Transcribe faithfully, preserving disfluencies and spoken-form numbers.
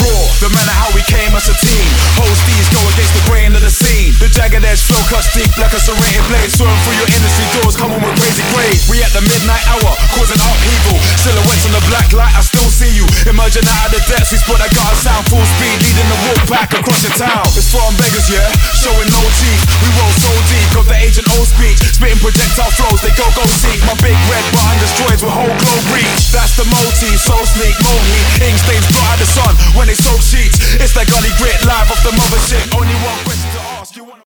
Raw, the manner how we came as a team. Host these go against the grain of the scene. The jagged edge flow cuts deep like a serrated blade. Swerve through your industry doors, come on with crazy grade. We at the midnight hour, causing upheaval. Silhouettes on the black light, I still see you. Emerging out of the depths, we spot that gutter sound. Full speed, leading the walk back across your town. It's from beggars, yeah, showing no teeth. We roll so deep, got the agent old speech. Spitting projectile flows, they go go seek. My big red button destroys with whole globe reach. That's the motif, so sleek, mohi. Ink stains blot out the sun when they soak sheets. It's that gully grit, live off the mother shit. Only one question.